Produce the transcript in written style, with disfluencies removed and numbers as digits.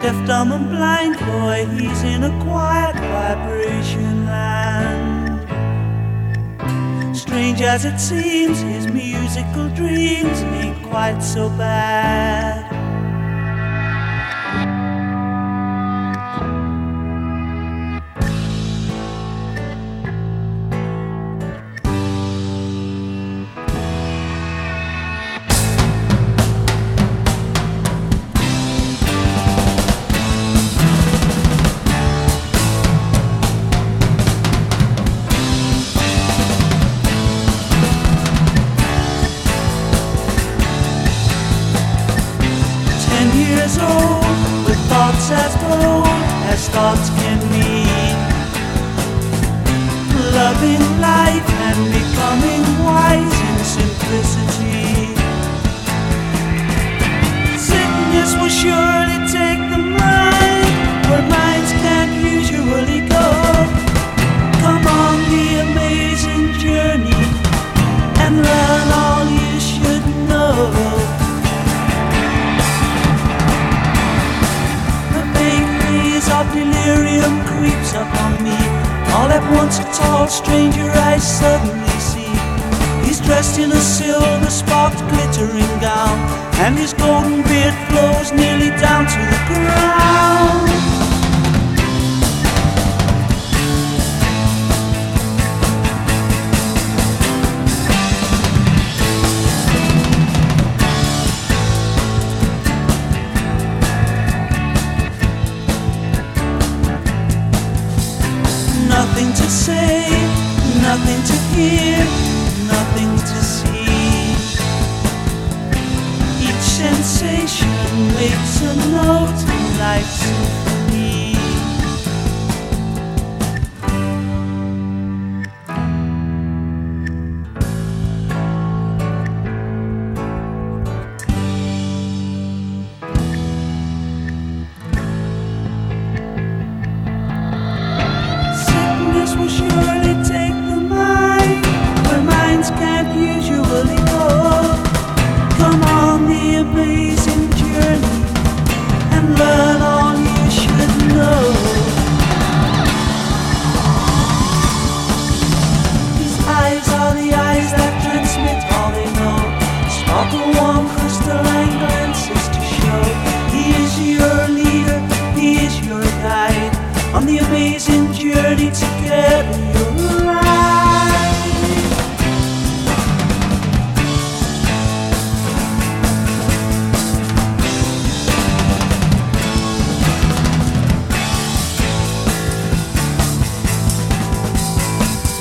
Deaf, dumb and blind boy, he's in a quiet vibration land. Strange as it seems, his musical dreams ain't quite so bad. Years old, with thoughts as bold as thoughts can be, loving life and becoming wise in simplicity. Sickness will surely take the mind where minds can't usually go. Come on the amazing journey and learn all you should know. Of delirium creeps upon me. All at once a tall stranger I suddenly see. He's dressed in a silver sparked glittering gown, and his golden beard flows nearly down to the ground. Nothing to say, nothing to hear, nothing to see. Each sensation makes a note in life's symphony. Will surely take the mind where minds can't usually go. Come on the amazing journey and learn all you should know. His eyes are the eyes that transmit all they know. Sparkle warm crystalline glances to show. He is your leader, he is your guide on the amazing journey to get you.